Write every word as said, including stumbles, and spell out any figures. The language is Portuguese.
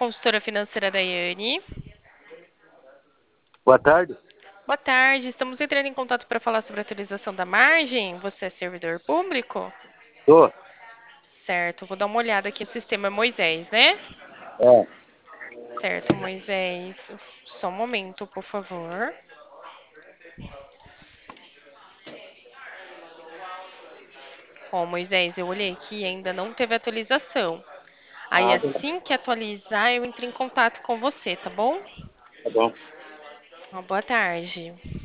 consultora financeira Daiane. Boa tarde. Boa tarde, estamos entrando em contato para falar sobre a atualização da margem. Você é servidor público? Tô. Certo, vou dar uma olhada aqui no sistema Moisés, né? É. Certo, Moisés. Só um momento, por favor. Ó, Moisés, eu olhei aqui e ainda não teve atualização. Aí, Ah, beleza. assim que atualizar, eu entro em contato com você, tá bom? Tá bom. Uma boa tarde.